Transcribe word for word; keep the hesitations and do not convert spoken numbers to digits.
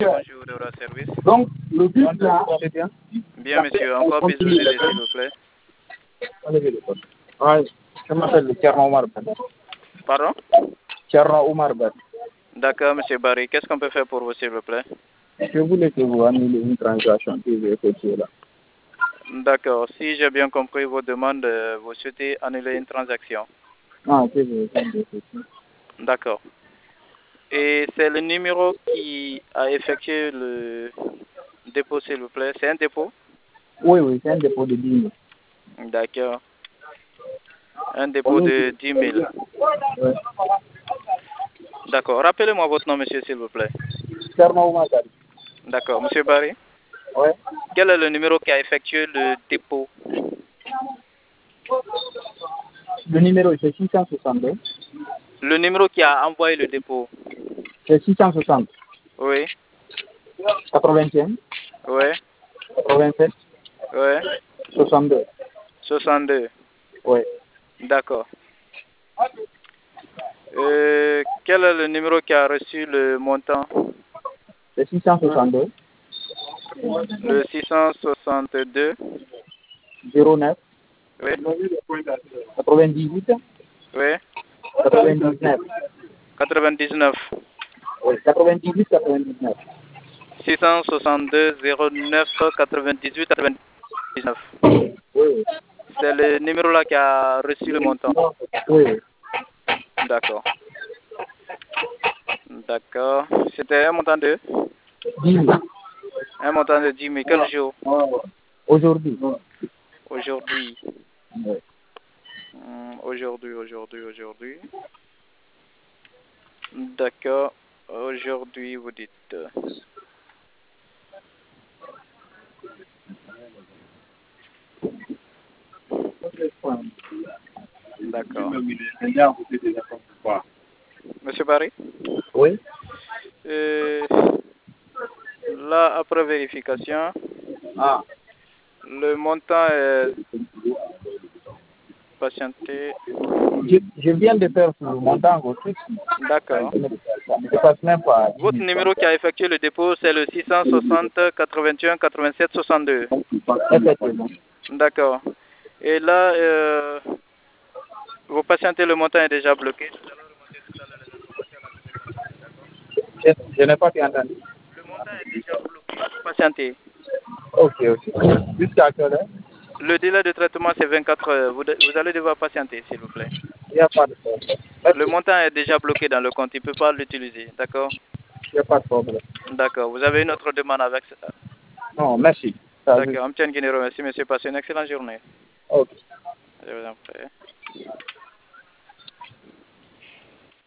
Bonjour, de la service. Donc, le but là, c'est bien. Bien, monsieur, encore puis-je vous aider, s'il vous plaît? Ouais, je m'appelle Tierno Omar Ben. Pardon? Tierno Omar Ben. D'accord, monsieur Barry. Qu'est-ce qu'on peut faire pour vous, s'il vous plaît? Je voulais que vous annulez une transaction que j'ai effectuée là. D'accord. Si j'ai bien compris vos demandes, euh, vous souhaitez annuler une transaction. Ah, c'est vrai, c'est vrai. D'accord. Et c'est le numéro qui a effectué le dépôt, s'il vous plaît. C'est un dépôt? Oui, oui, c'est un dépôt de dix mille. D'accord. Un dépôt de dix mille. Ouais. D'accord. Rappelez-moi votre nom, monsieur, s'il vous plaît. Tierno Omar Ben. D'accord. Monsieur Barry, Ouais. quel est le numéro qui a effectué le dépôt? Le numéro, c'est six cent soixante-deux. Le numéro qui a envoyé le dépôt? C'est six cent soixante. Oui. quatre-vingt-un. Oui. quatre-vingt-sept. Oui. soixante-deux. soixante-deux. Oui. D'accord. Euh, quel est le numéro qui a reçu le montant? C'est six cent soixante-deux. Le six cent soixante-deux. zéro neuf. Oui. quatre-vingt-dix-huit. Oui. quatre-vingt-dix-neuf. quatre-vingt-dix-neuf. Oui, quatre-vingt-dix-huit, quatre-vingt-dix-neuf. six cent soixante-deux zéro neuf quatre-vingt-dix-huit quatre-vingt-dix-neuf. Oui, oui. C'est le numéro-là qui a reçu le montant. Oui, oui. D'accord. D'accord. C'était un montant de? dix mille. Un montant de dix mille. Quel jour? Aujourd'hui. Aujourd'hui. Oui. Hum, Aujourd'hui, aujourd'hui, aujourd'hui. D'accord. Aujourd'hui, vous dites. D'accord. Monsieur Barry? Oui. Euh, là, après vérification, Ah. le montant est patienté. Je, je viens de faire le montant au truc. D'accord. Ça ne dépasse même pas dix Votre mille. numéro qui a effectué le dépôt, c'est le six cent soixante quatre-vingt-un quatre-vingt-sept soixante-deux. Effectivement. D'accord. Et là, euh, vous patientez, le montant est déjà bloqué. Nous allons remonter tout à l'heure les informations à la téléconseiller, d'accord? Je, je n'ai pas bien entendu. Le montant est déjà bloqué. Vous patientez. Ok, ok. Jusqu'à quelle heure? Le délai de traitement, c'est vingt-quatre heures. Vous, de- vous allez devoir patienter, s'il vous plaît. Il n'y a pas de problème. Le Merci. montant est déjà bloqué dans le compte. Il ne peut pas l'utiliser, d'accord? Il n'y a pas de problème. D'accord. Vous avez une autre demande avec ça? Non, merci. Ça va. D'accord. Amtian Guinero, merci, monsieur. Passez une excellente journée. Ok. Je vous en prie.